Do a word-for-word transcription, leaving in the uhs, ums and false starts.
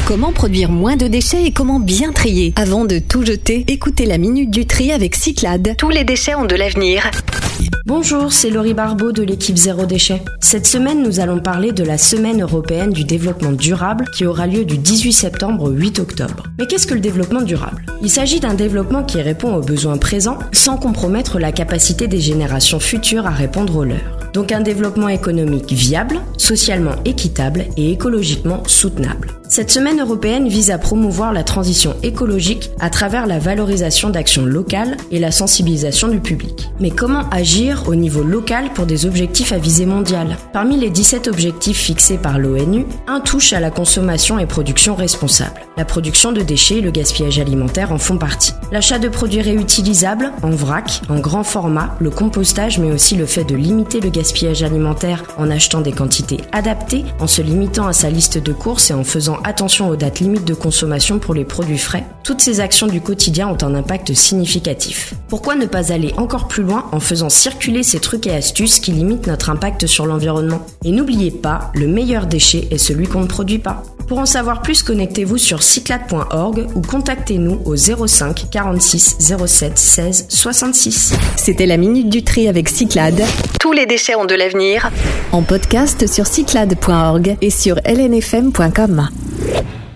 Comment produire moins de déchets et comment bien trier? Avant de tout jeter, écoutez la Minute du Tri avec Cyclades. Tous les déchets ont de l'avenir. Bonjour, c'est Laurie Barbeau de l'équipe Zéro Déchet. Cette semaine, nous allons parler de la Semaine européenne du développement durable qui aura lieu du dix-huit septembre au huit octobre. Mais qu'est-ce que le développement durable? Il s'agit d'un développement qui répond aux besoins présents sans compromettre la capacité des générations futures à répondre aux leurs. Donc un développement économique viable, socialement équitable et écologiquement soutenable. Cette semaine européenne vise à promouvoir la transition écologique à travers la valorisation d'actions locales et la sensibilisation du public. Mais comment agir au niveau local pour des objectifs à visée mondiale? Parmi les dix-sept objectifs fixés par l'ONU, un touche à la consommation et production responsable. La production de déchets et le gaspillage alimentaire en font partie. L'achat de produits réutilisables, en vrac, en grand format, le compostage mais aussi le fait de limiter le gaspillage alimentaire en achetant des quantités adaptées, en se limitant à sa liste de courses et en faisant attention aux dates limites de consommation pour les produits frais. Toutes ces actions du quotidien ont un impact significatif. Pourquoi ne pas aller encore plus loin en faisant circuler ces trucs et astuces qui limitent notre impact sur l'environnement? Et n'oubliez pas, le meilleur déchet est celui qu'on ne produit pas. Pour en savoir plus, connectez-vous sur cyclades point org ou contactez-nous au zéro cinq quarante-six zéro sept seize soixante-six. C'était la Minute du Tri avec Cyclades. Tous les déchets ont de l'avenir. En podcast sur cyclades point org et sur l n f m point com.